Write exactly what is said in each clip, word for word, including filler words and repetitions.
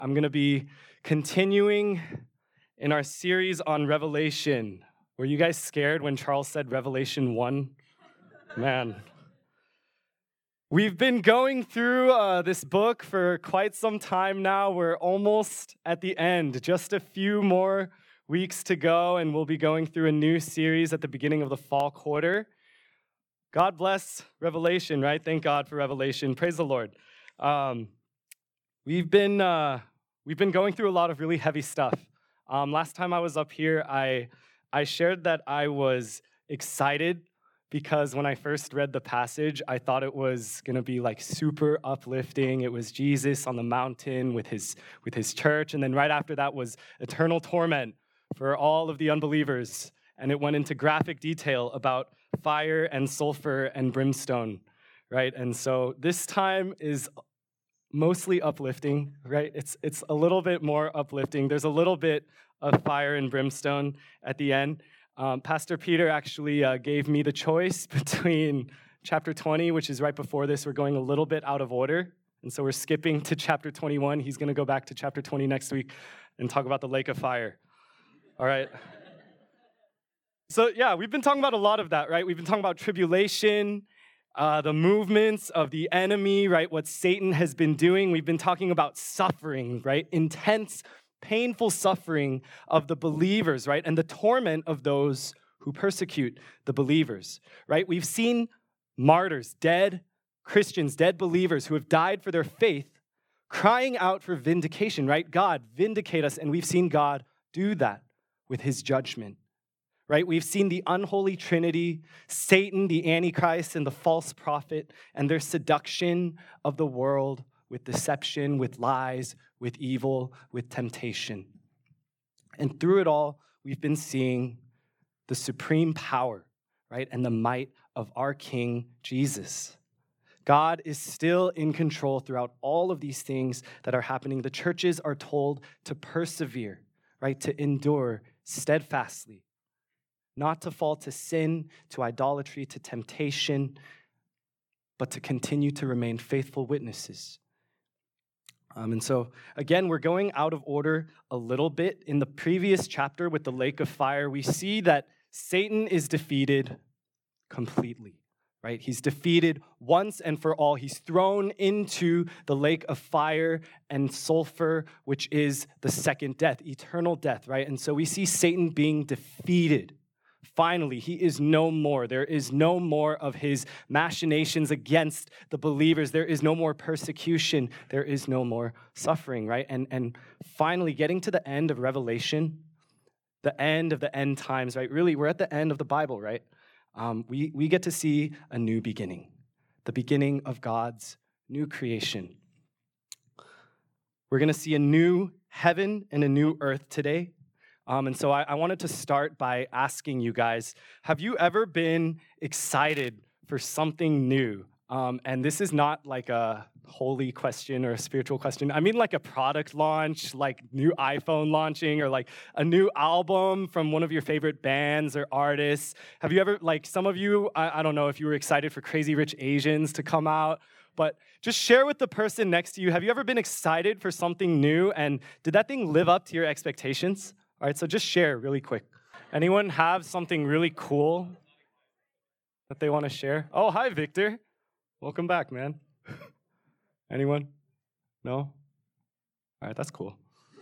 I'm going to be continuing in our series on Revelation. Were you guys scared when Charles said Revelation one? Man. We've been going through uh, this book for quite some time now. We're almost at the end, just a few more weeks to go, and we'll be going through a new series at the beginning of the fall quarter. God bless Revelation, right? Thank God for Revelation. Praise the Lord. Um, we've been uh, we've been going through a lot of really heavy stuff. Um, last time I was up here, I I shared that I was excited because when I first read the passage, I thought it was going to be like super uplifting. It was Jesus on the mountain with his with his church, and then right after that was eternal torment for all of the unbelievers, and it went into graphic detail about fire and sulfur and brimstone, right? And so this time is mostly uplifting, right? It's it's a little bit more uplifting. There's a little bit of fire and brimstone at the end. Um, Pastor Peter actually uh, gave me the choice between chapter twenty, which is right before this. We're going a little bit out of order, and so we're skipping to chapter twenty-one. He's going to go back to chapter twenty next week and talk about the lake of fire. All right? So yeah, we've been talking about a lot of that, right? We've been talking about tribulation, uh, the movements of the enemy, right? What Satan has been doing. We've been talking about suffering, right? Intense, painful suffering of the believers, right? And the torment of those who persecute the believers, right? We've seen martyrs, dead Christians, dead believers who have died for their faith, crying out for vindication, right? God, vindicate us. And we've seen God do that with his judgment. Right? We've seen the unholy trinity, Satan, the Antichrist, and the false prophet, and their seduction of the world with deception, with lies, with evil, with temptation. And through it all, we've been seeing the supreme power, right, and the might of our King Jesus. God is still in control throughout all of these things that are happening. The churches are told to persevere, right, to endure steadfastly, not to fall to sin, to idolatry, to temptation, but to continue to remain faithful witnesses. Um, and so, again, we're going out of order a little bit. In the previous chapter with the lake of fire, we see that Satan is defeated completely, right? He's defeated once and for all. He's thrown into the lake of fire and sulfur, which is the second death, eternal death, right? And so we see Satan being defeated. Finally, he is no more. There is no more of his machinations against the believers. There is no more persecution. There is no more suffering, right? And, and finally, getting to the end of Revelation, the end of the end times, right? Really, we're at the end of the Bible, right? Um, we, we get to see a new beginning, the beginning of God's new creation. We're going to see a new heaven and a new earth today. Um, and so I, I wanted to start by asking you guys, have you ever been excited for something new? Um, and this is not like a holy question or a spiritual question. I mean like a product launch, like new iPhone launching, or like a new album from one of your favorite bands or artists. Have you ever, like some of you, I, I don't know if you were excited for Crazy Rich Asians to come out, but just share with the person next to you, have you ever been excited for something new? And did that thing live up to your expectations? All right, so just share really quick. Anyone have something really cool that they want to share? Oh, hi, Victor. Welcome back, man. Anyone? No? All right, that's cool.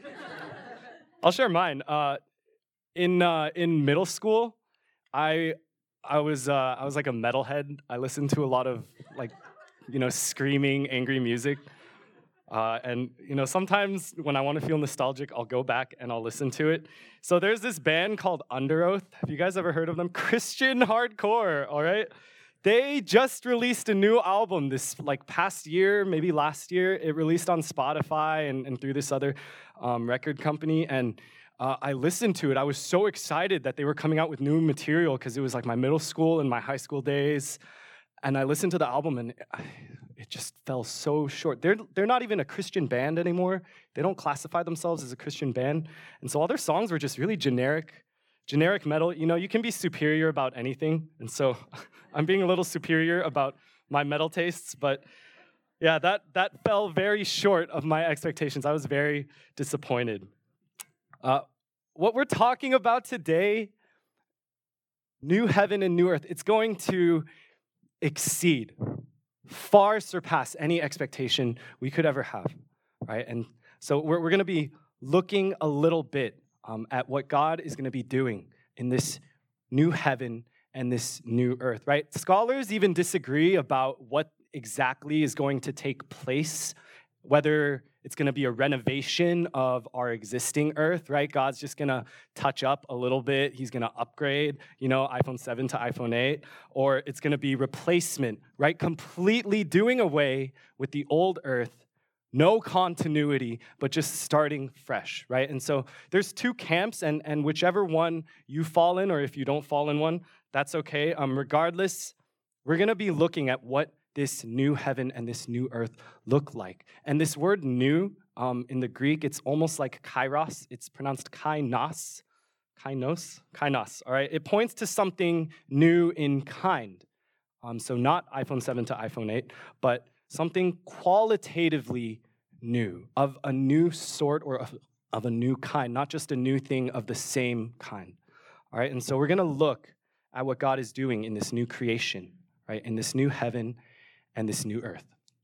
I'll share mine. Uh, in uh, in middle school, I I was uh, I was like a metalhead. I listened to a lot of like you know screaming, angry music. Uh, and, you know, sometimes when I want to feel nostalgic, I'll go back and I'll listen to it. So there's this band called Underoath. Have you guys ever heard of them? Christian hardcore, all right? They just released a new album this, like, past year, maybe last year. It released on Spotify and, and through this other um, record company. And uh, I listened to it. I was so excited that they were coming out with new material because it was, like, my middle school and my high school days. And I listened to the album, and it just fell so short. They're they're not even a Christian band anymore. They don't classify themselves as a Christian band. And so all their songs were just really generic, generic metal. You know, you can be superior about anything. And so I'm being a little superior about my metal tastes. But Yeah, that, that fell very short of my expectations. I was very disappointed. Uh, what we're talking about today, new heaven and new earth, it's going to exceed, far surpass any expectation we could ever have, right? And so we're, we're going to be looking a little bit um, at what God is going to be doing in this new heaven and this new earth, right? Scholars even disagree about what exactly is going to take place, whether it's going to be a renovation of our existing earth, right? God's just going to touch up a little bit. He's going to upgrade, you know, iPhone seven to iPhone eight, or it's going to be replacement, right? Completely doing away with the old earth, no continuity, but just starting fresh, right? And so there's two camps, and, and whichever one you fall in, or if you don't fall in one, that's okay. Um, regardless, we're going to be looking at what this new heaven and this new earth look like. And this word new, um, in the Greek, it's almost like kairos. It's pronounced kainos, kainos, kainos, all right? It points to something new in kind. Um, so not iPhone seven to iPhone eight, but something qualitatively new, of a new sort or of, of a new kind, not just a new thing of the same kind, all right? And so we're going to look at what God is doing in this new creation, right? In this new heaven and this new earth.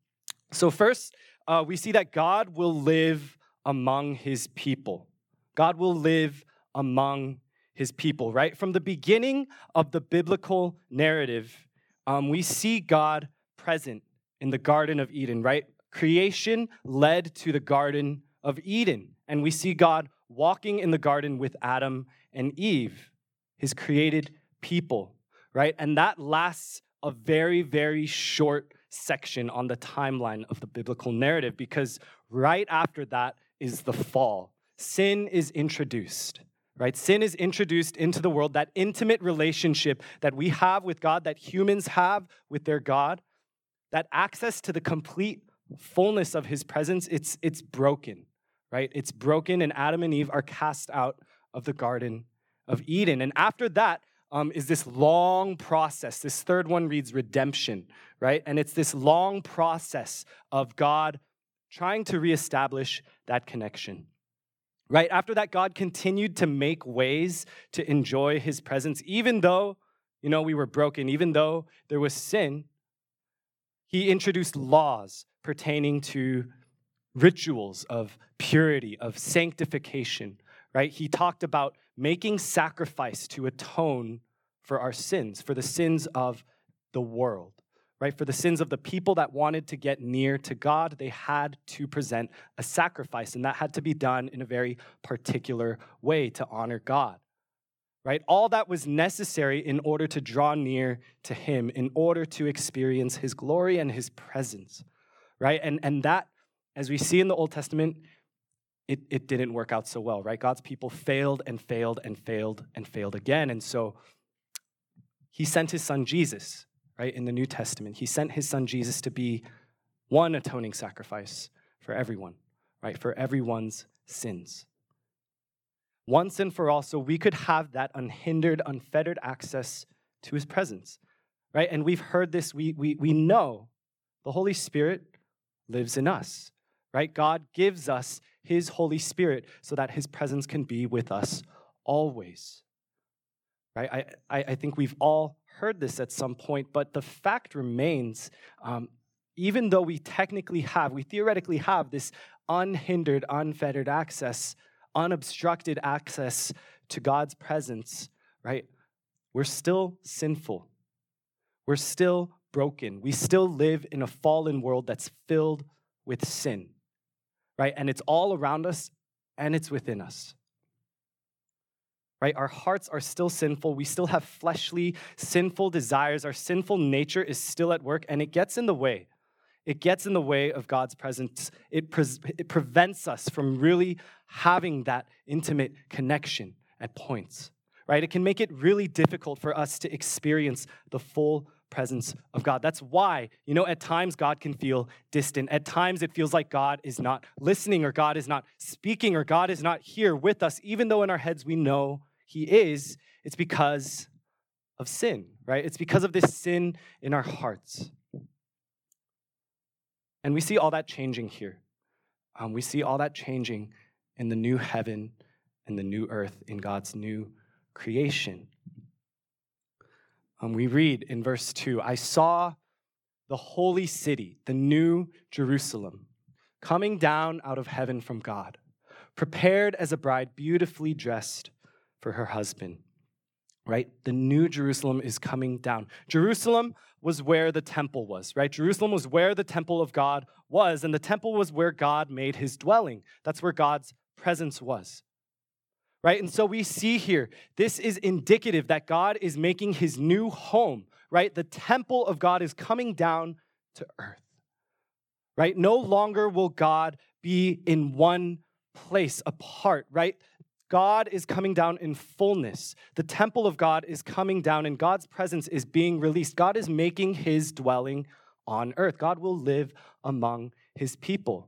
So first, uh, we see that God will live among his people. God will live among his people, right? From the beginning of the biblical narrative, um, we see God present in the Garden of Eden, right? Creation led to the Garden of Eden, and we see God walking in the garden with Adam and Eve, his created people, right? And that lasts a very, very short section on the timeline of the biblical narrative, because right after that is the fall. Sin is introduced, right? Sin is introduced into the world, that intimate relationship that we have with God, that humans have with their God, that access to the complete fullness of his presence, it's, it's broken, right? It's broken, and Adam and Eve are cast out of the Garden of Eden. And after that, Um, is this long process. This third one reads redemption, right? And it's this long process of God trying to reestablish that connection, right? After that, God continued to make ways to enjoy his presence, even though, you know, we were broken, even though there was sin. He introduced laws pertaining to rituals of purity, of sanctification, right? He talked about making sacrifice to atone for our sins, for the sins of the world, right? For the sins of the people that wanted to get near to God, they had to present a sacrifice, and that had to be done in a very particular way to honor God, right? All that was necessary in order to draw near to him, in order to experience his glory and his presence, right? And, and that, as we see in the Old Testament, It, it didn't work out so well, right? God's people failed and failed and failed and failed again. And so he sent his son Jesus, right, in the New Testament. He sent his son Jesus to be one atoning sacrifice for everyone, right, for everyone's sins. Once and for all, so we could have that unhindered, unfettered access to his presence, right? And we've heard this, we, we, we know the Holy Spirit lives in us, right? God gives us his Holy Spirit so that his presence can be with us always, right? I, I, I think we've all heard this at some point, but the fact remains, um, even though we technically have, we theoretically have this unhindered, unfettered access, unobstructed access to God's presence, right? We're still sinful. We're still broken. We still live in a fallen world that's filled with sin, right? And it's all around us, and it's within us, right? Our hearts are still sinful. We still have fleshly, sinful desires. Our sinful nature is still at work, and it gets in the way. It gets in the way of God's presence. It, pre- it prevents us from really having that intimate connection at points, right? It can make it really difficult for us to experience the full presence of God. That's why, you know, at times God can feel distant. At times it feels like God is not listening, or God is not speaking, or God is not here with us, even though in our heads we know he is. It's because of sin, right? It's because of this sin in our hearts. And we see all that changing here. Um, we see all that changing in the new heaven and the new earth, in God's new creation. Um, we read in verse two, I saw the holy city, the new Jerusalem, coming down out of heaven from God, prepared as a bride beautifully dressed for her husband. Right? The new Jerusalem is coming down. Jerusalem was where the temple was, right? Jerusalem was where the temple of God was, and the temple was where God made his dwelling. That's where God's presence was, right? And so we see here, this is indicative that God is making his new home, right? The temple of God is coming down to earth, right? No longer will God be in one place apart, right? God is coming down in fullness. The temple of God is coming down, and God's presence is being released. God is making his dwelling on earth. God will live among his people.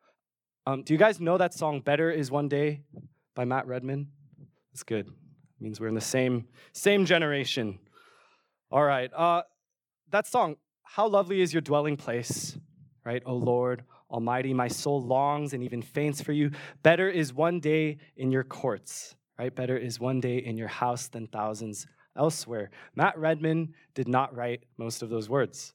Um, do you guys know that song, Better Is One Day by Matt Redman? It's good. It means we're in the same, same generation. All right. Uh, that song, how lovely is your dwelling place, right? O Lord Almighty, my soul longs and even faints for you. Better is one day in your courts, right? Better is one day in your house than thousands elsewhere. Matt Redman did not write most of those words.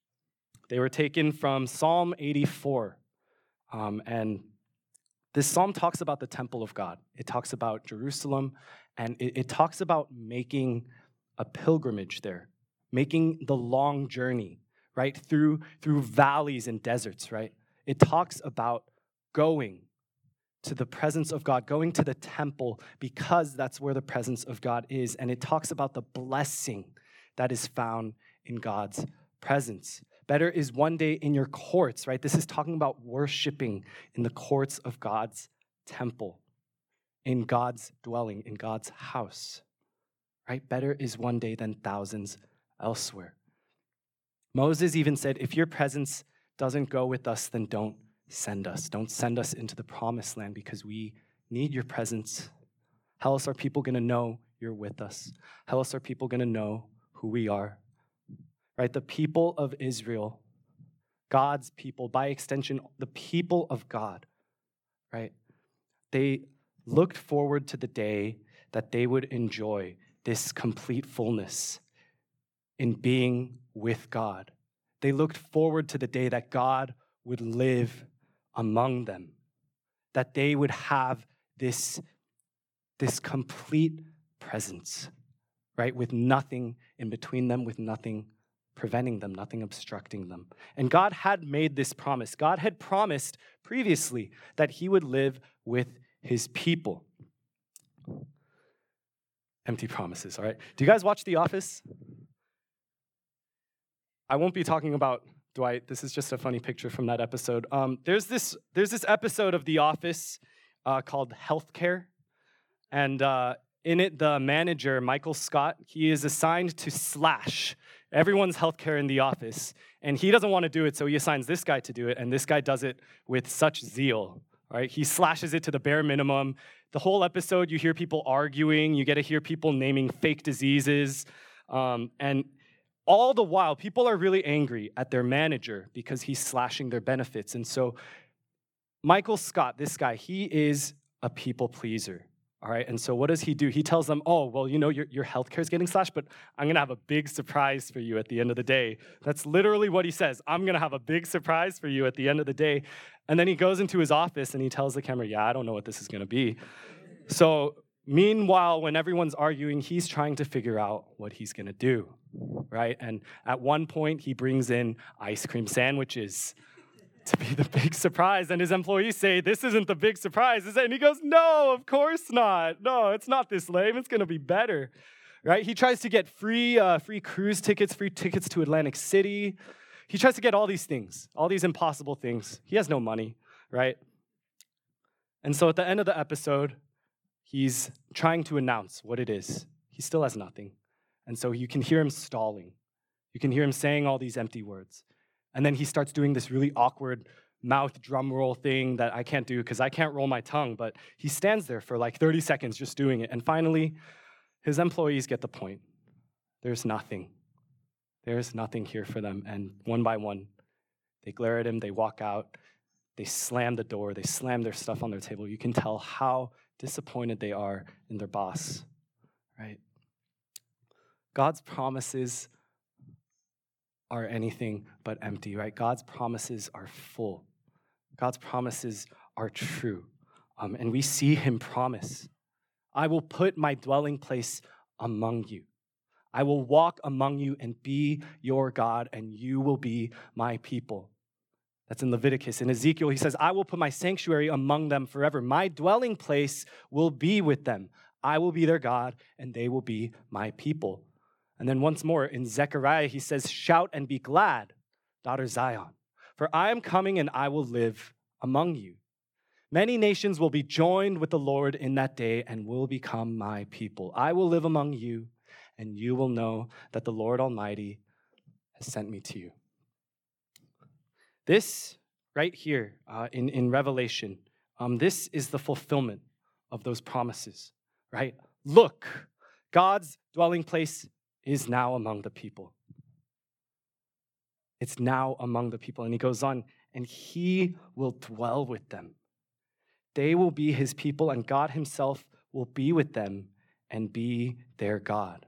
They were taken from Psalm eighty-four. Um, and this psalm talks about the temple of God. It talks about Jerusalem, and it, it talks about making a pilgrimage there, making the long journey, right? Through, through valleys and deserts, right? It talks about going to the presence of God, going to the temple, because that's where the presence of God is. And it talks about the blessing that is found in God's presence. Better is one day in your courts, right? This is talking about worshiping in the courts of God's temple, in God's dwelling, in God's house, right? Better is one day than thousands elsewhere. Moses even said, if your presence doesn't go with us, then don't send us. Don't send us into the promised land because we need your presence. How else are people going to know you're with us? How else are people going to know who we are? Right? The people of Israel, God's people, by extension, the people of God, right? They looked forward to the day that they would enjoy this complete fullness in being with God. They looked forward to the day that God would live among them, that they would have this, this complete presence, right? With nothing in between them, with nothing preventing them, nothing obstructing them. And God had made this promise. God had promised previously that he would live with his people. Empty promises, all right? Do you guys watch The Office? I won't be talking about Dwight. This is just a funny picture from that episode. Um, there's this there's this episode of The Office uh, called Healthcare, and uh, in it, the manager, Michael Scott, he is assigned to slash everyone's healthcare in the office, and he doesn't want to do it, so he assigns this guy to do it, and this guy does it with such zeal. Right? He slashes it to the bare minimum. The whole episode, you hear people arguing, you get to hear people naming fake diseases, um, and all the while, people are really angry at their manager because he's slashing their benefits. And so Michael Scott, this guy, he is a people pleaser, all right? And so what does he do? He tells them, oh, well, you know, your, your healthcare is getting slashed, but I'm going to have a big surprise for you at the end of the day. That's literally what he says. I'm going to have a big surprise for you at the end of the day. And then he goes into his office and he tells the camera, yeah, I don't know what this is going to be. So meanwhile, when everyone's arguing, he's trying to figure out what he's going to do, right? And at one point, he brings in ice cream sandwiches to be the big surprise. And his employees say, this isn't the big surprise, is it? And he goes, no, of course not. No, it's not this lame. It's going to be better, right? He tries to get free, uh, free cruise tickets, free tickets to Atlantic City. He tries to get all these things, all these impossible things. He has no money, right? And so at the end of the episode, he's trying to announce what it is. He still has nothing. And so you can hear him stalling. You can hear him saying all these empty words. And then he starts doing this really awkward mouth drum roll thing that I can't do because I can't roll my tongue, but he stands there for like thirty seconds just doing it. And finally, his employees get the point. There's nothing. There's nothing here for them. And one by one, They glare at him, they walk out, they slam the door, they slam their stuff on their table. You can tell how disappointed they are in their boss, right? God's promises are anything but empty, right? God's promises are full. God's promises are true. Um, and we see him promise, I will put my dwelling place among you. I will walk among you and be your God, and you will be my people. That's in Leviticus. In Ezekiel, he says, I will put my sanctuary among them forever. My dwelling place will be with them. I will be their God, and they will be my people. And then once more, in Zechariah, he says, shout and be glad, daughter Zion, for I am coming and I will live among you. Many nations will be joined with the Lord in that day and will become my people. I will live among you, and you will know that the Lord Almighty has sent me to you. This right here uh, in, in Revelation, um, this is the fulfillment of those promises, right? Look, God's dwelling place is now among the people. It's now among the people. And he goes on, and he will dwell with them. They will be his people, and God himself will be with them and be their God.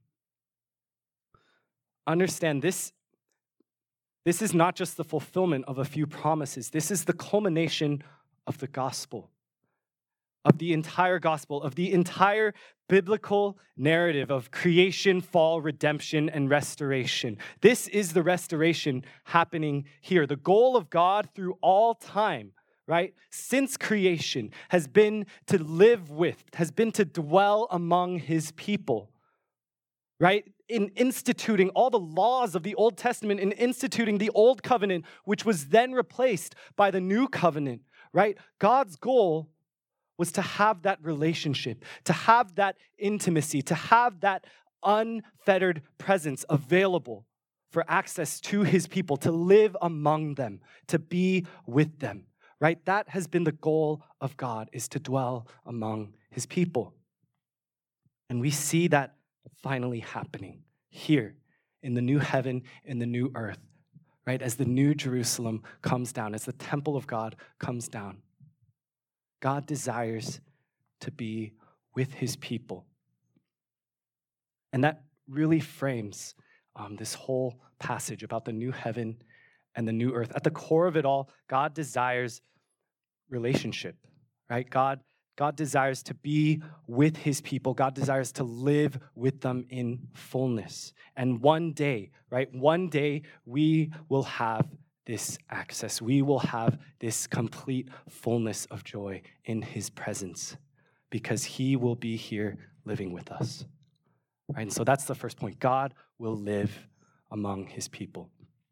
Understand this, this is not just the fulfillment of a few promises. This is the culmination of the gospel, of the entire gospel, of the entire biblical narrative of creation, fall, redemption, and restoration. This is the restoration happening here. The goal of God through all time, right, since creation, has been to live with, has been to dwell among his people, right? In instituting all the laws of the Old Testament, in instituting the Old Covenant, which was then replaced by the New Covenant, right? God's goal was to have that relationship, to have that intimacy, to have that unfettered presence available for access to his people, to live among them, to be with them, right? That has been the goal of God, is to dwell among his people. And we see that finally happening here in the new heaven, in the new earth, right? As the new Jerusalem comes down, as the temple of God comes down. God desires to be with his people. And that really frames um, this whole passage about the new heaven and the new earth. At the core of it all, God desires relationship, right? God, God desires to be with his people. God desires to live with them in fullness. And one day, right, one day we will have this access. We will have this complete fullness of joy in his presence because he will be here living with us. Right? And so that's the first point. God will live among his people.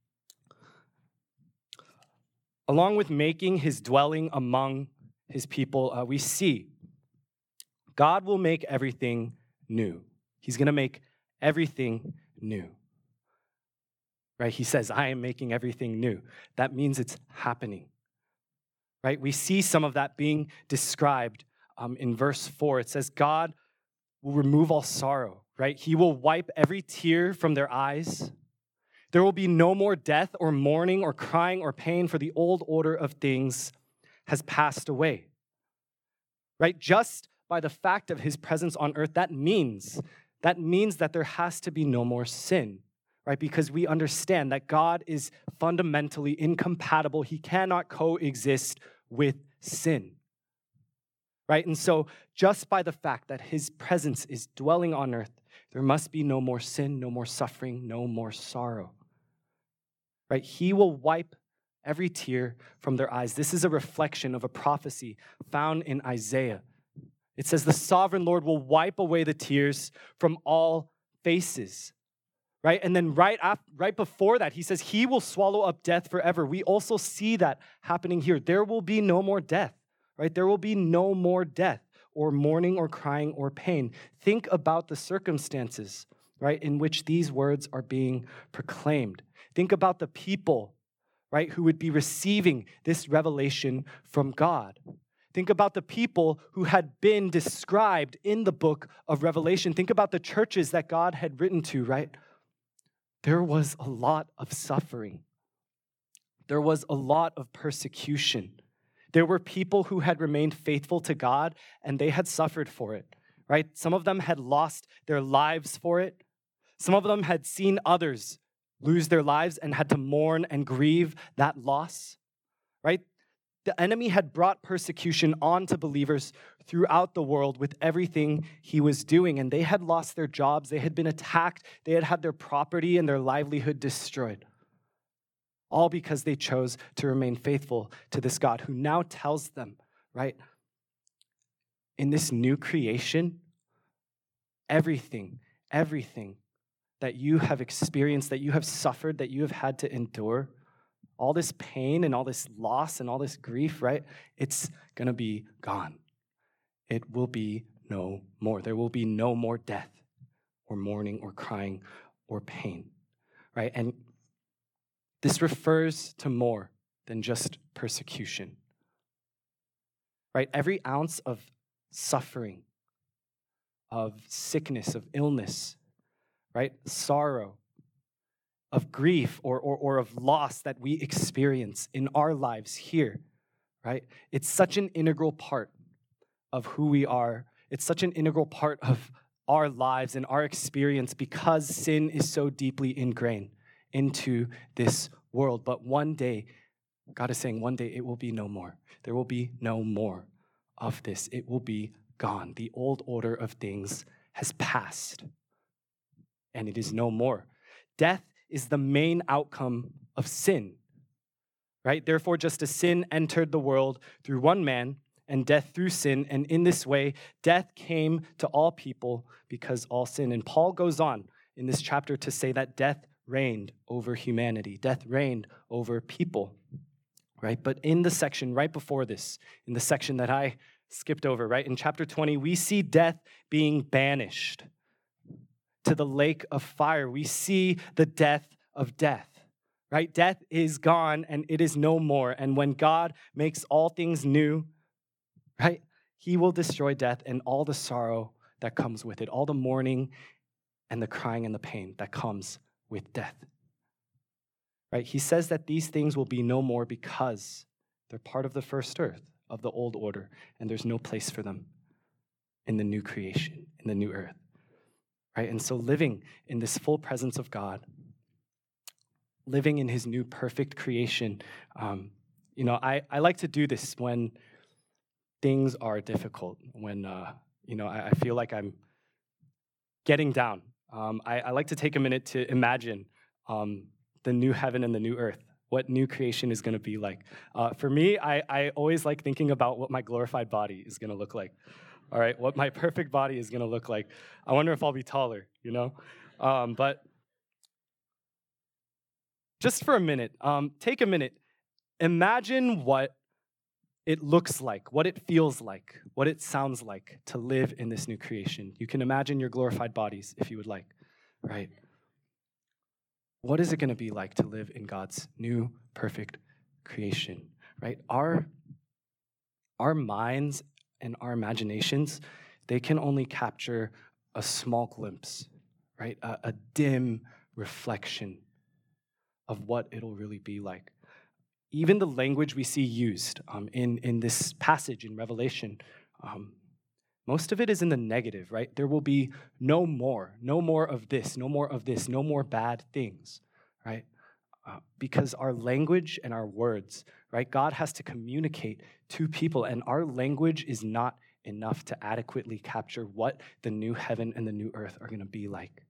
Along with making his dwelling among his people, uh, we see God will make everything new. He's going to make everything new. Right? He says, I am making everything new. That means it's happening. Right? We see some of that being described um, in verse four. It says, God will remove all sorrow, right? He will wipe every tear from their eyes. There will be no more death or mourning or crying or pain, for the old order of things has passed away. Right? Just by the fact of his presence on earth, that means, that means that there has to be no more sin. Right? Because we understand that God is fundamentally incompatible. He cannot coexist with sin. Right? And so just by the fact that his presence is dwelling on earth, there must be no more sin, no more suffering, no more sorrow. Right? He will wipe every tear from their eyes. This is a reflection of a prophecy found in Isaiah. It says, the sovereign Lord will wipe away the tears from all faces. Right? And then right after, right before that, he says he will swallow up death forever. We also see that happening here. There will be no more death, right? There will be no more death or mourning or crying or pain. Think about the circumstances, right, in which these words are being proclaimed. Think about the people, right, who would be receiving this revelation from God. Think about the people who had been described in the book of Revelation. Think about the churches that God had written to, right? There was a lot of suffering. there was a lot of persecution. There were people who had remained faithful to God, and they had suffered for it, right? Some of them had lost their lives for it. Some of them had seen others lose their lives and had to mourn and grieve that loss, right? The enemy had brought persecution onto believers throughout the world with everything he was doing, and they had lost their jobs, they had been attacked, they had had their property and their livelihood destroyed, all because they chose to remain faithful to this God who now tells them, right, in this new creation, everything, everything that you have experienced, that you have suffered, that you have had to endure, all this pain and all this loss and all this grief, right? It's going to be gone. It will be no more. There will be no more death or mourning or crying or pain, right? And this refers to more than just persecution, right? Every ounce of suffering, of sickness, of illness, right? Sorrow, of grief or, or, or of loss that we experience in our lives here, right? It's such an integral part of who we are. It's such an integral part of our lives and our experience because sin is so deeply ingrained into this world. But one day, God is saying one day it will be no more. There will be no more of this. It will be gone. The old order of things has passed, and it is no more. Death is the main outcome of sin, right? Therefore, just as sin entered the world through one man and death through sin, and in this way, death came to all people because all sin. And Paul goes on in this chapter to say that death reigned over humanity. Death reigned over people, right? But in the section right before this, in the section that I skipped over, right? In chapter twenty, we see death being banished to the lake of fire. We see the death of death, right? Death is gone and it is no more. And when God makes all things new, right, he will destroy death and all the sorrow that comes with it, all the mourning and the crying and the pain that comes with death, right? He says that these things will be no more because they're part of the first earth, of the old order, and there's no place for them in the new creation, in the new earth. Right? And so living in this full presence of God, living in his new perfect creation, um, you know, I, I like to do this when things are difficult, when, uh, you know, I, I feel like I'm getting down. Um, I, I like to take a minute to imagine um, the new heaven and the new earth, what new creation is going to be like. Uh, for me, I, I always like thinking about what my glorified body is going to look like. All right, what my perfect body is going to look like. I wonder if I'll be taller, you know? Um, but just for a minute, um, take a minute. Imagine what it looks like, what it feels like, what it sounds like to live in this new creation. You can imagine your glorified bodies if you would like, right? What is it going to be like to live in God's new perfect creation, right? Our, our minds and our imaginations, they can only capture a small glimpse, right? A, a dim reflection of what it'll really be like. Even the language we see used um, in, in this passage in Revelation, um, most of it is in the negative, right? There will be no more, no more of this, no more of this, no more bad things, right? Uh, because our language and our words, right? God has to communicate to people, and our language is not enough to adequately capture what the new heaven and the new earth are going to be like.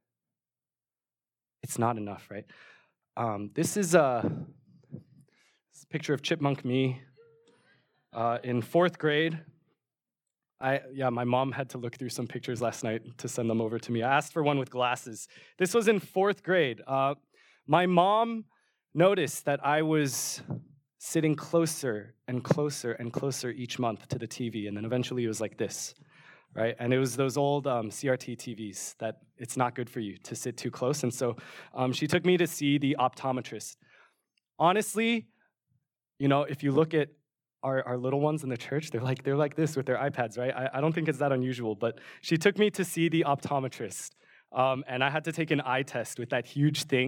It's not enough, right? Um, this is a, this is a picture of chipmunk me uh, in fourth grade. I yeah, my mom had to look through some pictures last night to send them over to me. I asked for one with glasses. This was in fourth grade. Uh, my mom noticed that I was sitting closer and closer and closer each month to the T V, and then eventually it was like this, right? And it was those old um, C R T T Vs that it's not good for you to sit too close, and so um, she took me to see the optometrist. Honestly, you know, if you look at Our, our little ones in the church, they're like they're like this with their iPads, right? I, I don't think it's that unusual, but she took me to see the optometrist, um, and I had to take an eye test with that huge thing,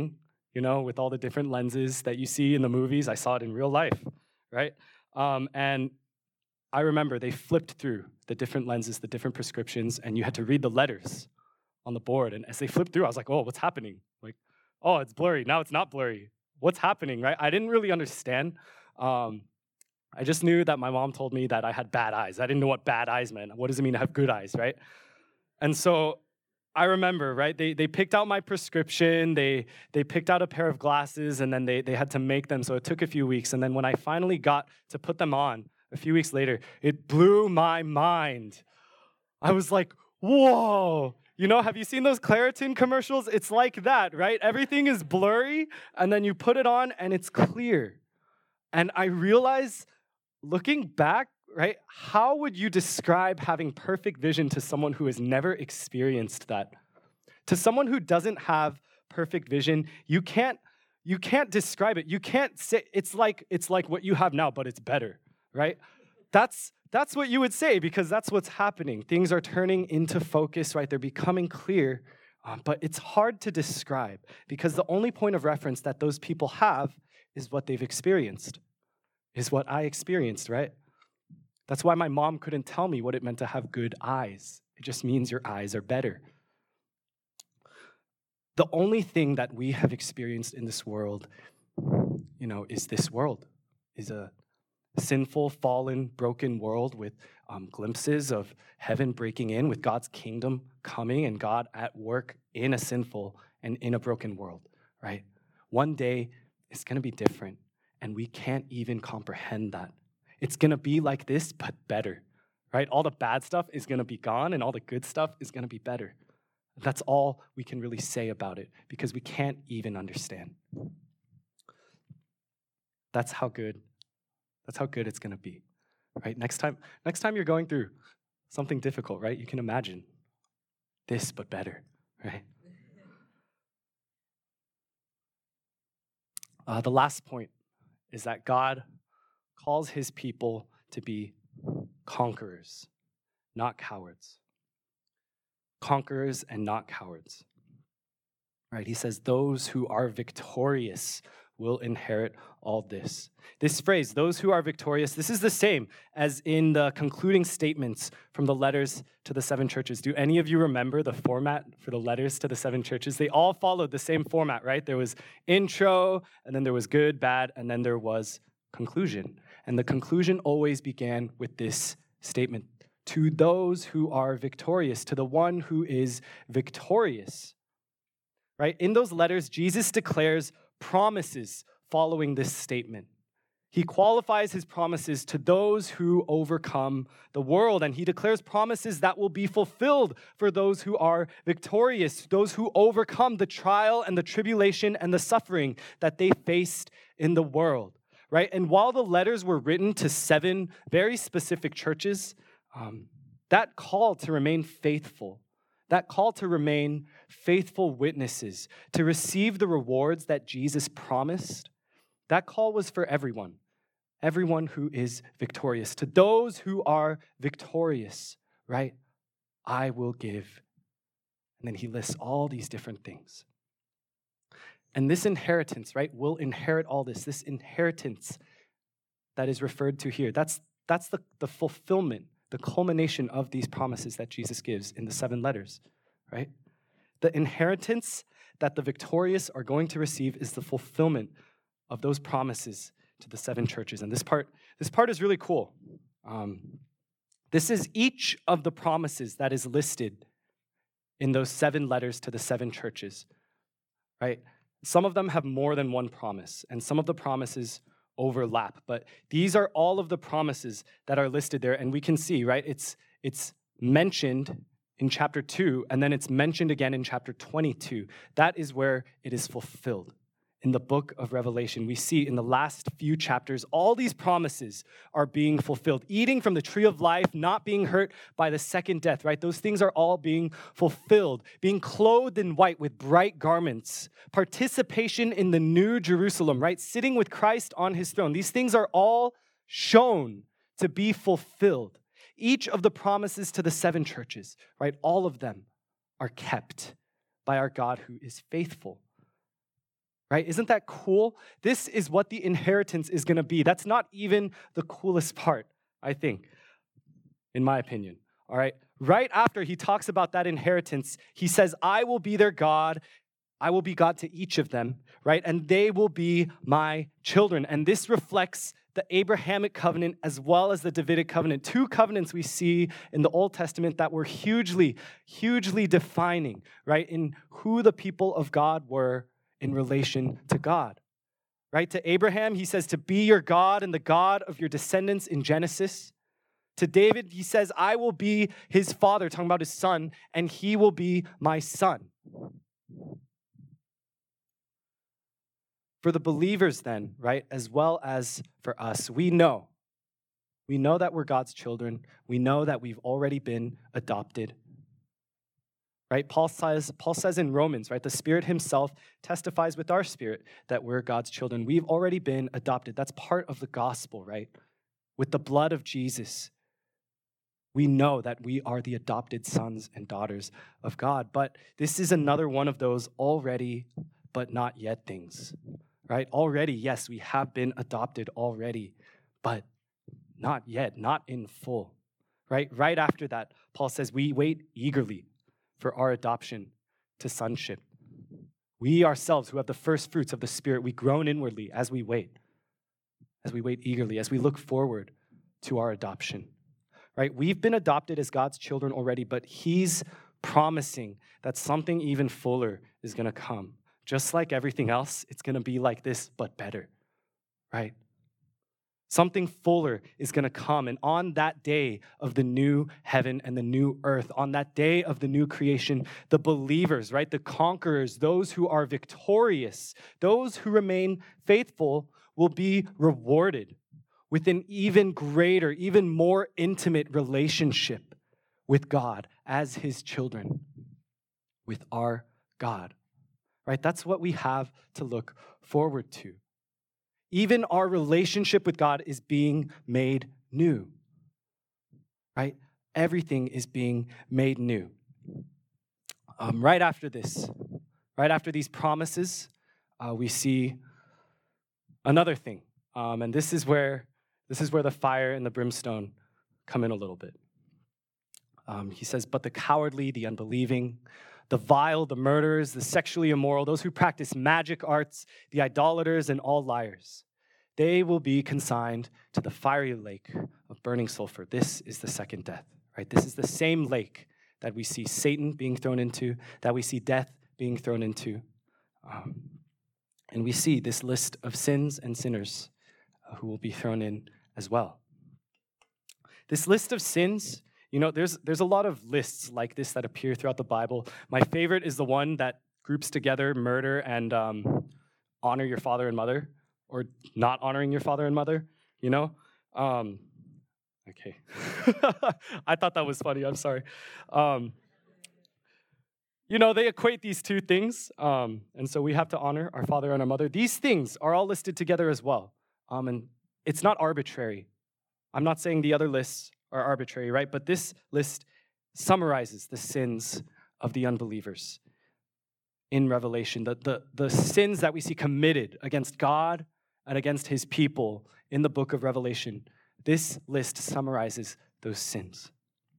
you know, with all the different lenses that you see in the movies. I saw it in real life, right? Um, and I remember they flipped through the different lenses, the different prescriptions, and you had to read the letters on the board. And as they flipped through, I was like, oh, what's happening? Like, oh, it's blurry. Now it's not blurry. What's happening, right? I didn't really understand. Um, I just knew that my mom told me that I had bad eyes. I didn't know what bad eyes meant. What does it mean to have good eyes, right? And so I remember, right, they they picked out my prescription, they they picked out a pair of glasses, and then they, they had to make them, so it took a few weeks. And then when I finally got to put them on, a few weeks later, it blew my mind. I was like, whoa. You know, have you seen those Claritin commercials? It's like that, right? Everything is blurry, and then you put it on, and it's clear. And I realized, looking back, right, how would you describe having perfect vision to someone who has never experienced that? To someone who doesn't have perfect vision, you can't you can't describe it. You can't say it's like it's like what you have now, but it's better, right? That's that's what you would say, because that's what's happening. Things are turning into focus, right? They're becoming clear, um, but it's hard to describe because the only point of reference that those people have is what they've experienced, is what I experienced, right? That's why my mom couldn't tell me what it meant to have good eyes. It just means your eyes are better. The only thing that we have experienced in this world, you know, is this world, is a sinful, fallen, broken world with um, glimpses of heaven breaking in, with God's kingdom coming and God at work in a sinful and in a broken world, right? One day it's going to be different, and we can't even comprehend that. It's going to be like this, but better, right? All the bad stuff is going to be gone, and all the good stuff is going to be better. That's all we can really say about it, because we can't even understand. That's how good, that's how good it's going to be, right? Next time, next time you're going through something difficult, right? You can imagine this, but better, right? Uh, the last point is that God calls his people to be conquerors, not cowards. Conquerors and not cowards. Right? He says, those who are victorious will inherit all this. This phrase, those who are victorious, this is the same as in the concluding statements from the letters to the seven churches. Do any of you remember the format for the letters to the seven churches? They all followed the same format, right? There was intro, and then there was good, bad, and then there was conclusion. And the conclusion always began with this statement: to those who are victorious, to the one who is victorious. Right? In those letters, Jesus declares promises following this statement. He qualifies his promises to those who overcome the world, and he declares promises that will be fulfilled for those who are victorious, those who overcome the trial and the tribulation and the suffering that they faced in the world. Right? And while the letters were written to seven very specific churches, um, that call to remain faithful, that call to remain faithful witnesses, to receive the rewards that Jesus promised, that call was for everyone, everyone who is victorious. To those who are victorious, right, I will give. And then he lists all these different things. And this inheritance, right, will inherit all this. This inheritance that is referred to here, that's, that's the, the fulfillment, the culmination of these promises that Jesus gives in the seven letters, right? The inheritance that the victorious are going to receive is the fulfillment of those promises to the seven churches. And this part, this part is really cool. Um, this is each of the promises that is listed in those seven letters to the seven churches, right? Some of them have more than one promise, and some of the promises overlap, but these are all of the promises that are listed there, and we can see, right, it's it's mentioned in chapter two, and then it's mentioned again in chapter twenty-two. That is where it is fulfilled. In the book of Revelation, we see in the last few chapters, all these promises are being fulfilled. Eating from the tree of life, not being hurt by the second death, right? Those things are all being fulfilled. Being clothed in white with bright garments. Participation in the new Jerusalem, right? Sitting with Christ on his throne. These things are all shown to be fulfilled. Each of the promises to the seven churches, right? All of them are kept by our God who is faithful. right? Isn't that cool? This is what the inheritance is going to be. That's not even the coolest part, I think, in my opinion, all right? Right after he talks about that inheritance, he says, I will be their God. I will be God to each of them, right? And they will be my children. And this reflects the Abrahamic covenant as well as the Davidic covenant. Two covenants we see in the Old Testament that were hugely, hugely defining, right? In who the people of God were in relation to God, right? To Abraham, he says to be your God and the God of your descendants in Genesis. To David, he says, I will be his father, talking about his son, and he will be my son. For the believers then, right, as well as for us, we know. We know that we're God's children. We know that we've already been adopted. Right? Paul says, Paul says in Romans, right, the Spirit himself testifies with our spirit that we're God's children. We've already been adopted. That's part of the gospel, right? With the blood of Jesus, we know that we are the adopted sons and daughters of God. But this is another one of those already but not yet things, right? Already, yes, we have been adopted already, but not yet, not in full, right? Right after that, Paul says we wait eagerly for our adoption to sonship. We ourselves who have the first fruits of the Spirit, we groan inwardly as we wait, as we wait eagerly, as we look forward to our adoption. Right? We've been adopted as God's children already, but he's promising that something even fuller is going to come. Just like everything else, it's going to be like this, but better, right? Something fuller is going to come. And on that day of the new heaven and the new earth, on that day of the new creation, the believers, right? The conquerors, those who are victorious, those who remain faithful will be rewarded with an even greater, even more intimate relationship with God as his children, with our God, right? That's what we have to look forward to. Even our relationship with God is being made new, right? Everything is being made new. Um, right after this, right after these promises, uh, we see another thing, um, and this is where This is where the fire and the brimstone come in a little bit. Um, he says, but the cowardly, the unbelieving, the vile, the murderers, the sexually immoral, those who practice magic arts, the idolaters, and all liars, they will be consigned to the fiery lake of burning sulfur. This is the second death, right? This is the same lake that we see Satan being thrown into, that we see death being thrown into. Um, and we see this list of sins and sinners uh, who will be thrown in as well. This list of sins, you know, there's there's a lot of lists like this that appear throughout the Bible. My favorite is the one that groups together murder and um, honor your father and mother, or not honoring your father and mother, you know? Um, okay. I thought that was funny, I'm sorry. Um, you know, they equate these two things, um, and so we have to honor our father and our mother. These things are all listed together as well, um, and it's not arbitrary. I'm not saying the other lists are arbitrary, right? But this list summarizes the sins of the unbelievers in Revelation, the, the, the sins that we see committed against God and against his people in the book of Revelation. This list summarizes those sins.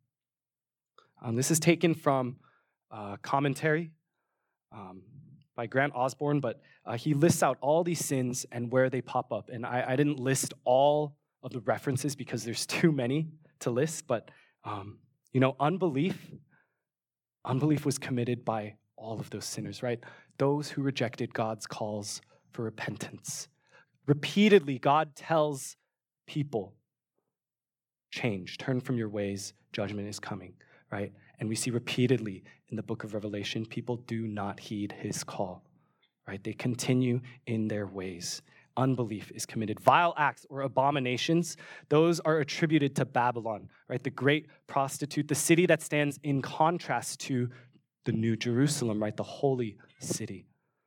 Um, this is taken from a commentary um, by Grant Osborne, but uh, he lists out all these sins and where they pop up. And I, I didn't list all of the references because there's too many to list, but um, you know, unbelief, unbelief was committed by all of those sinners, right? Those who rejected God's calls for repentance. Repeatedly, God tells people, change, turn from your ways, judgment is coming, right? And we see repeatedly in the book of Revelation, people do not heed his call, right? They continue in their ways. Unbelief is committed. Vile acts or abominations, those are attributed to Babylon, right? The great prostitute, the city that stands in contrast to the New Jerusalem, right? The holy city.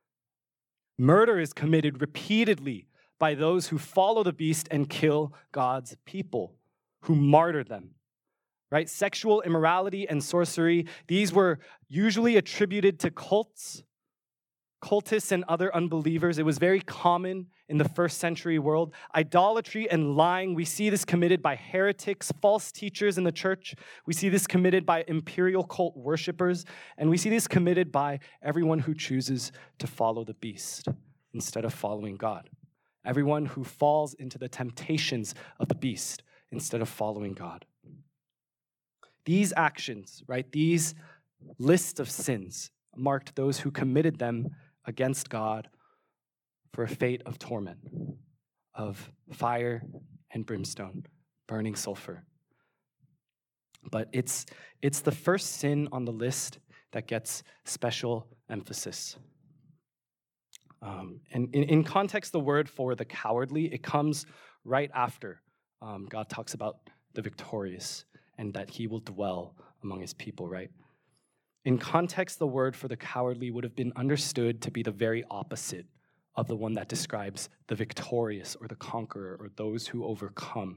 Murder is committed repeatedly by those who follow the beast and kill God's people, who martyr them. Right? Sexual immorality and sorcery, these were usually attributed to cults, cultists and other unbelievers. It was very common in the first century world. Idolatry and lying, we see this committed by heretics, false teachers in the church. We see this committed by imperial cult worshipers. And we see this committed by everyone who chooses to follow the beast instead of following God. Everyone who falls into the temptations of the beast instead of following God. These actions, right, these lists of sins marked those who committed them against God for a fate of torment, of fire and brimstone, burning sulfur. But it's, it's the first sin on the list that gets special emphasis. Um, and in, in context, the word for the cowardly, it comes right after um, God talks about the victorious and that he will dwell among his people, right? In context, the word for the cowardly would have been understood to be the very opposite of the one that describes the victorious or the conqueror or those who overcome.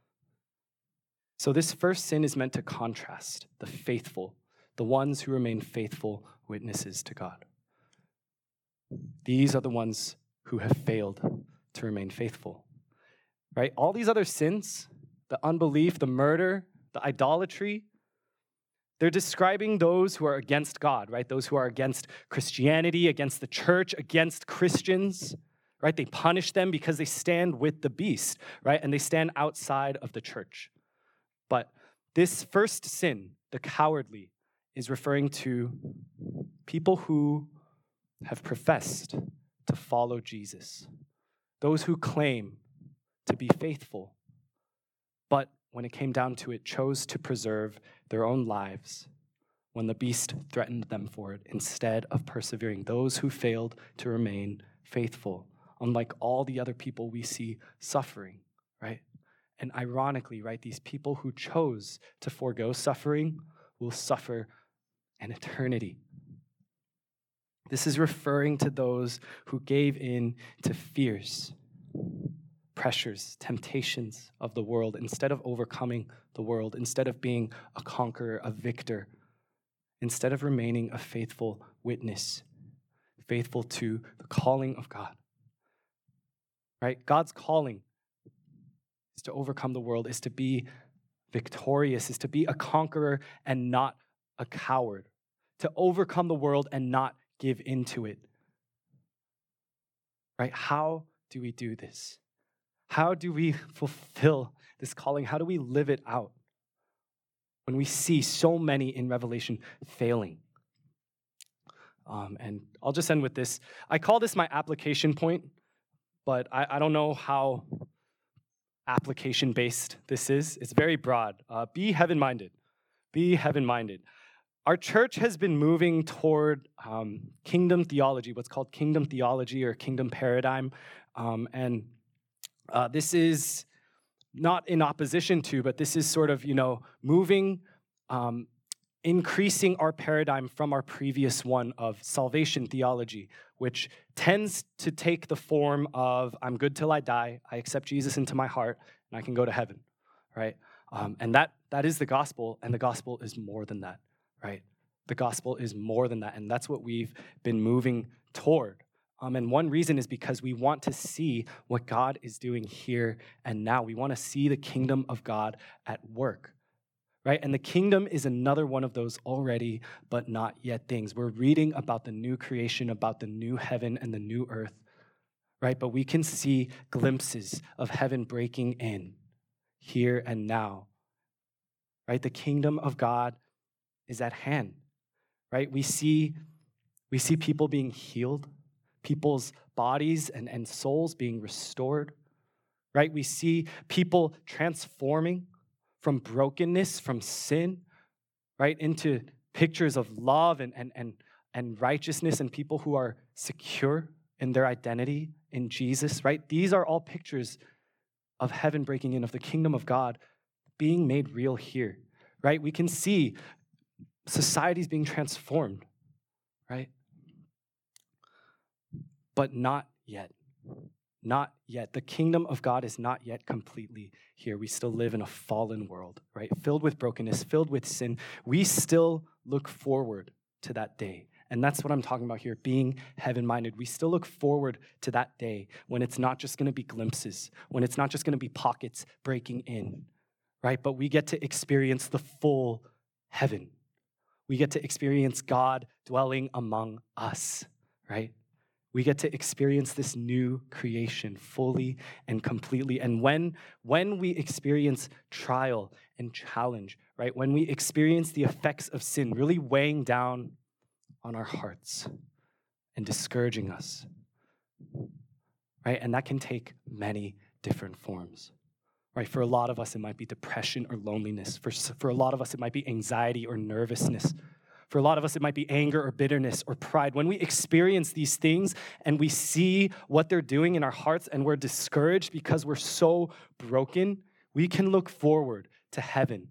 So this first sin is meant to contrast the faithful, the ones who remain faithful witnesses to God. These are the ones who have failed to remain faithful, right? All these other sins, the unbelief, the murder, the idolatry, they're describing those who are against God, right? Those who are against Christianity, against the church, against Christians, right? They punish them because they stand with the beast, right? And they stand outside of the church. But this first sin, the cowardly, is referring to people who have professed to follow Jesus, those who claim to be faithful, but when it came down to it, chose to preserve their own lives when the beast threatened them for it instead of persevering. Those who failed to remain faithful, unlike all the other people we see suffering, right? And ironically, right, these people who chose to forego suffering will suffer an eternity. This is referring to those who gave in to fears, pressures, temptations of the world, instead of overcoming the world, instead of being a conqueror, a victor, instead of remaining a faithful witness, faithful to the calling of God. Right? God's calling is to overcome the world, is to be victorious, is to be a conqueror and not a coward, to overcome the world and not give into it. Right? How do we do this? How do we fulfill this calling? How do we live it out when we see so many in Revelation failing? Um, and I'll just end with this. I call this my application point, but I, I don't know how application-based this is. It's very broad. Uh, be heaven-minded. Be heaven-minded. Our church has been moving toward um, kingdom theology, what's called kingdom theology or kingdom paradigm. Um, and uh, this is not in opposition to, but this is sort of, you know, moving, um, increasing our paradigm from our previous one of salvation theology, which tends to take the form of, I'm good till I die, I accept Jesus into my heart, and I can go to heaven, right? Um, and that that is the gospel, and the gospel is more than that. Right? The gospel is more than that, and that's what we've been moving toward. Um, and one reason is because we want to see what God is doing here and now. We want to see the kingdom of God at work, right? And the kingdom is another one of those already but not yet things. We're reading about the new creation, about the new heaven and the new earth, right? But we can see glimpses of heaven breaking in here and now, right? The kingdom of God is at hand, right? We see, we see people being healed, people's bodies and, and souls being restored, right? We see people transforming from brokenness, from sin, right, into pictures of love and, and, and, and righteousness and people who are secure in their identity in Jesus, right? These are all pictures of heaven breaking in, of the kingdom of God being made real here, right? We can see society's being transformed, right? But not yet. Not yet. The kingdom of God is not yet completely here. We still live in a fallen world, right? Filled with brokenness, filled with sin. We still look forward to that day. And that's what I'm talking about here, being heaven-minded. We still look forward to that day when it's not just going to be glimpses, when it's not just going to be pockets breaking in, right? But we get to experience the full heaven. We get to experience God dwelling among us, right? We get to experience this new creation fully and completely. And when, when we experience trial and challenge, right? When we experience the effects of sin really weighing down on our hearts and discouraging us, right? And that can take many different forms, right? For a lot of us, it might be depression or loneliness. For, for a lot of us, it might be anxiety or nervousness. For a lot of us, it might be anger or bitterness or pride. When we experience these things and we see what they're doing in our hearts and we're discouraged because we're so broken, we can look forward to heaven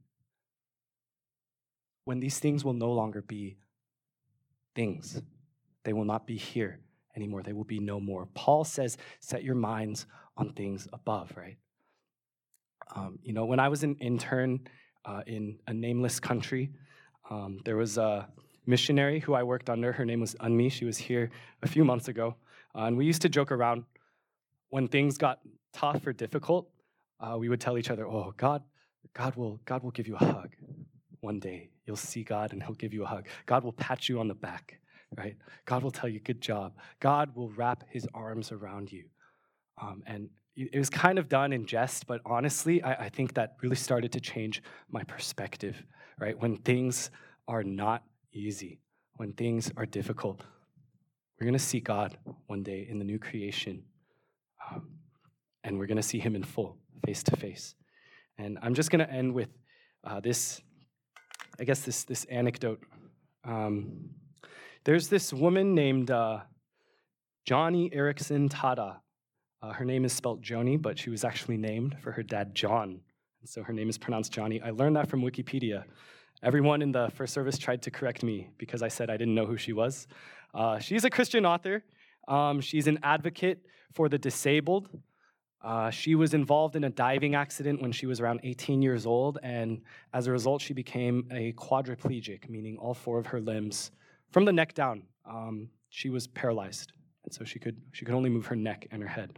when these things will no longer be things. They will not be here anymore. They will be no more. Paul says, set your minds on things above, right? Um, you know, when I was an intern uh, in a nameless country, Um, there was a missionary who I worked under. Her name was Unmi. She was here a few months ago. Uh, and we used to joke around when things got tough or difficult. Uh, we would tell each other, oh, God, God will, God will give you a hug one day. You'll see God and he'll give you a hug. God will pat you on the back, right? God will tell you, good job. God will wrap his arms around you. Um, and it was kind of done in jest, but honestly, I, I think that really started to change my perspective, right? When things are not easy, when things are difficult, we're going to see God one day in the new creation, um, and we're going to see him in full, face to face. And I'm just going to end with uh, this, I guess, this, this anecdote. Um, there's this woman named uh, Joni Eareckson Tada. Uh, her name is spelled Joni, but she was actually named for her dad, John. And so her name is pronounced Johnny. I learned that from Wikipedia. Everyone in the first service tried to correct me because I said I didn't know who she was. Uh, she's a Christian author. Um, she's an advocate for the disabled. Uh, she was involved in a diving accident when she was around eighteen years old, and as a result, she became a quadriplegic, meaning all four of her limbs, from the neck down, um, she was paralyzed. And so she could she could only move her neck and her head.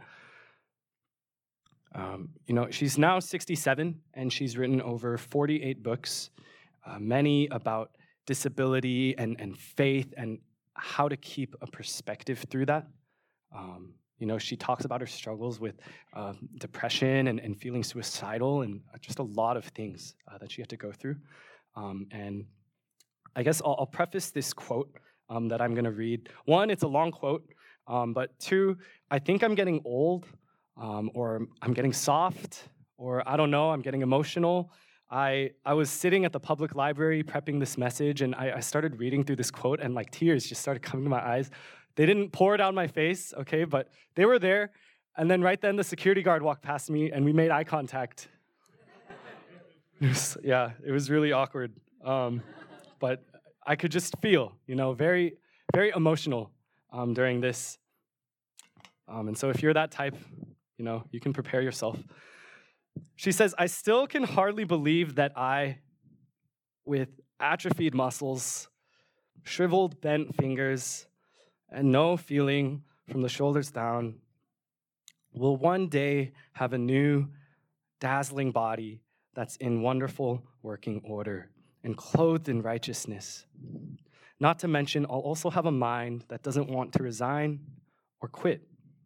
Um, you know, she's now sixty-seven, and she's written over forty-eight books, uh, many about disability and, and faith and how to keep a perspective through that. Um, you know, she talks about her struggles with uh, depression and, and feeling suicidal and just a lot of things uh, that she had to go through. Um, and I guess I'll, I'll preface this quote um, that I'm going to read. One, it's a long quote. Um, but two, I think I'm getting old, um, or I'm getting soft, or I don't know, I'm getting emotional. I, I was sitting at the public library prepping this message, and I, I started reading through this quote, and like tears just started coming to my eyes. They didn't pour down my face, okay, but they were there. And then right then, the security guard walked past me, and we made eye contact. It was, yeah, it was really awkward. Um, but I could just feel, you know, very, very emotional. Um, during this. Um, and so if you're that type, you know, you can prepare yourself. She says, I still can hardly believe that I, with atrophied muscles, shriveled bent fingers, and no feeling from the shoulders down, will one day have a new, dazzling body that's in wonderful working order and clothed in righteousness. Not to mention, I'll also have a mind that doesn't want to resign or quit.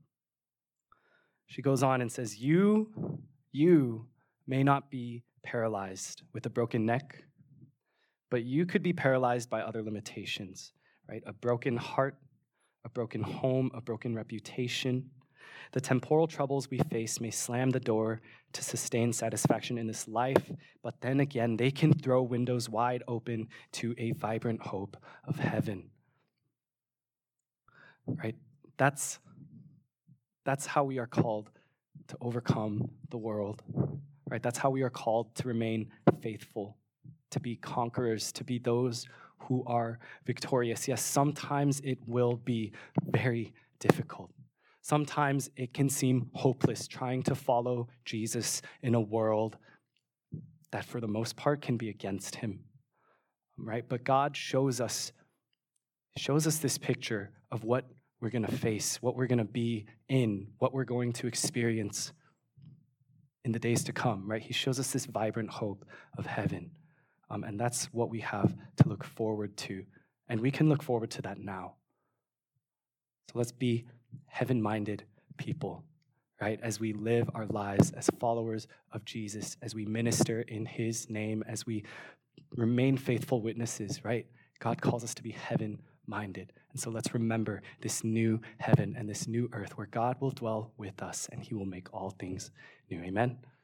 She goes on and says, you, you may not be paralyzed with a broken neck, but you could be paralyzed by other limitations, right? A broken heart, a broken home, a broken reputation. The temporal troubles we face may slam the door to sustain satisfaction in this life, but then again, they can throw windows wide open to a vibrant hope of heaven. Right? That's, that's how we are called to overcome the world. Right? That's how we are called to remain faithful, to be conquerors, to be those who are victorious. Yes, sometimes it will be very difficult. Sometimes it can seem hopeless trying to follow Jesus in a world that for the most part can be against him, right? But God shows us He shows us this picture of what we're going to face, what we're going to be in, what we're going to experience in the days to come, right? He shows us this vibrant hope of heaven. Um, and that's what we have to look forward to. And we can look forward to that now. So let's be heaven-minded people, right? As we live our lives as followers of Jesus, as we minister in his name, as we remain faithful witnesses, right? God calls us to be heaven-minded. And so let's remember this new heaven and this new earth where God will dwell with us and he will make all things new. Amen?